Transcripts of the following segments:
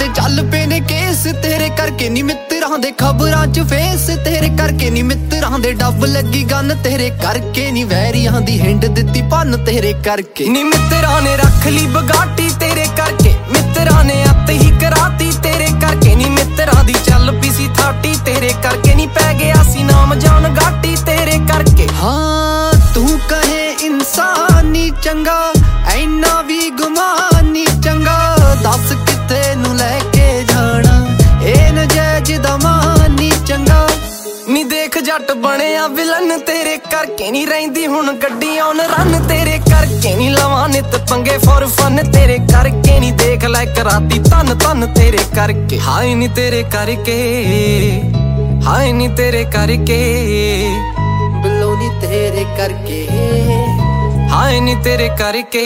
ਤੇ ਚੱਲ ਪਏ ਨੇ ਕੇਸ ਤੇਰੇ ਕਰਕੇ ਨੀ ਮਿੱਤਰਾਂ ਦੇ ਖਬਰਾਂ 'ਚ ਫੇਸ ਤੇਰੇ ਕਰਕੇ ਨੀ ਮਿੱਤਰਾਂ ਦੇ ਡੱਬ ਲੱਗੀ ਗੰਨ ਤੇਰੇ ਕਰਕੇ ਨੀ ਵੈਰੀਆਂ ਦੀ ਹਿੰਡ ਦਿੱਤੀ ਭੰਨ ਤੇਰੇ ਕਰਕੇ ਨੀ ਮਿੱਤਰਾਂ ਨੇ ਰੱਖ ਲਈ ਬਗਾਟੀ ਤੇਰੇ ਕਰਕੇ ਮਿੱਤਰਾਂ ਨੇ ਅੱਤ ਹੀ ਕਰਾਤੀ ਤੇਰੇ ਕਰਕੇ ਨੀ ਮਿੱਤਰਾਂ ਦੀ ਚੱਲ ਪਈ ਸੀ ਥਾਟੀ ਤੇਰੇ ਕਰਕੇ ਨੀ ਪੈ ਗਿਆ ਸੀ ਨਾਮ ਜਾਨ ਗਾਟੀ ਤੇਰੇ ਕਰਕੇ ਹਾਂ ਤੂੰ ਕਹੇ ਇਨਸਾਨੀ ਚੰਗਾ ਐਨਾ ਵੀ ਗੁਮਾਨੀ ਚੰਗਾ ਦੱਸ ਕਿੱਥੇ ਨੂੰ ਲੈ ਕੇ ਜਾਣਾ ਇਹ ਨਜਾਇਜ਼ ਦਾ ਮਾਨੀ ਚੰਗਾ ਨੀ ਦੇਖ ਜੱਟ ਬਣਿਆ ਵਿਲਨ ਤੇਰੇ ਕਰਕੇ ਨੀ ਰਹਿੰਦੀ ਹੁਣ ਗੱਡੀਆਂ ਔਨ ਰਨ ਤੇਰੇ ਕਰਕੇ ਨੀ ਲਵਾਂ ਨਿਤ ਪੰਗੇ ਫੋਰ ਫਨ ਤੇਰੇ ਕਰਕੇ ਨੀ ਦੇਖ ਲੈ ਕਰਾਤੀ ਧੰਨ ਧੰਨ ਤੇਰੇ ਕਰਕੇ ਹਾਏ ਨੀ ਤੇਰੇ ਕਰਕੇ ਹਾਏ ਨੀ ਤੇਰੇ ਕਰਕੇ ਬਿੱਲੋ ਨੀ ਤੇਰੇ ਕਰਕੇ ਹਾਏ ਨੀ ਤੇਰੇ ਕਰਕੇ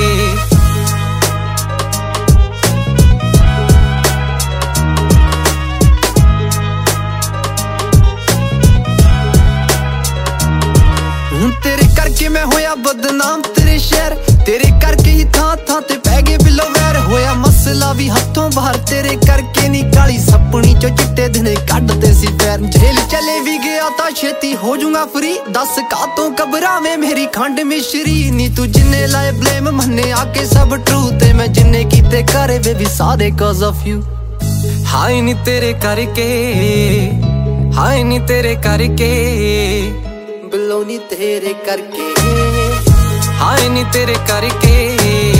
ਤੇਰੇ ਕਰਕੇ ਮੈਂ ਹੋਇਆ ਬਦਨਾਮ ਤੇਰੇ ਸ਼ਹਿਰ ਤੇਰੇ ਕਰਕੇ ਹੀ ਥਾਂ ਥਾਂ ਤੇ ਪੈ ਗਏ ਬਿੱਲੋ ਵੈਰ ਹੋਇਆ ਮਸਲਾ ਵੀ ਹੱਥੋਂ ਬਾਹਰ ਤੇਰੇ ਕਰਕੇ ਨੀ ਕਾਲੀ ਸੱਪਣੀ ਚੋਂ ਚਿੱਟੇ ਦਿਨੇ ਕੱਢਦੇ ਸੀ ਪੈਰ ਜੇਲ੍ਹ ਚਲੇ ਵੀ ਗਿਆ ਤਾਂ ਛੇਤੀ ਹੋ ਜੂੰਗਾ ਫਰੀ ਦੱਸ ਕਾਤੋਂ ਘਬਰਾਵੇਂ ਮੇਰੀ ਖੰਡ ਮਿਸ਼ਰੀ ਨੀ ਤੂੰ ਜਿੰਨੇ ਲਾਏ ਬਲੇਮ ਮੰਨੇ ਆ ਕੇ ਸਭ ਟਰੂ ਤੇ ਮੈਂ ਜਿੰਨੇ ਕੀਤੇ ਕਰੇ ਬੇਬੀ ਸਾਰੇ ਕਾਜ਼ ਆਫ ਯੂ ਹਾਏ ਨੀ ਤੇਰੇ ਕਰਕੇ ਹਾਏ ਨੀ ਤੇਰੇ ਕਰਕੇ ਬਿੱਲੋ ਨੀ ਤੇਰੇ ਕਰਕੇ ਹਾਏ ਨੀ ਤੇਰੇ ਕਰਕੇ